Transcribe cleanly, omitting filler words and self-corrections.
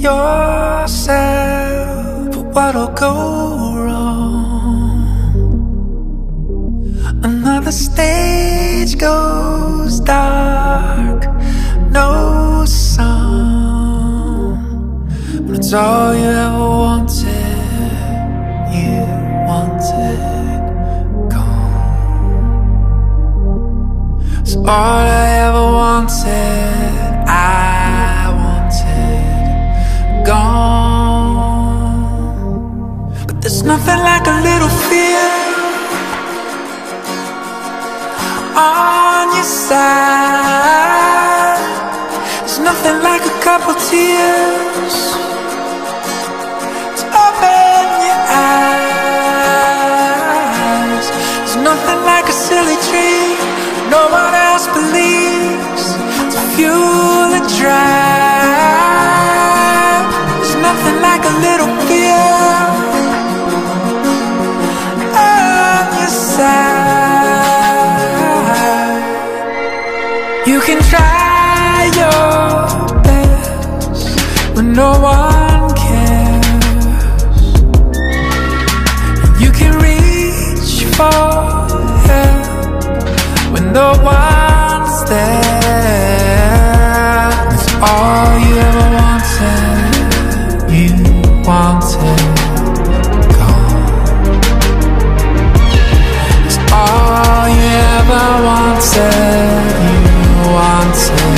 yourself, but what'll go wrong? Another stage goes dark, no sun, but it's all you ever wanted, you wanted gone. It's all I ever wanted, I wanted gone. But there's nothing like a little fear on your side. There's nothing like a couple tears to open your eyes. There's nothing like a silly dream no one else believes to fuel a drive. There's nothing like a little fear on your side. You can try your best when no one cares. You can reach for help when no one's there. It's all you ever wanted, you wanted gone. It's all you ever wanted, you wanted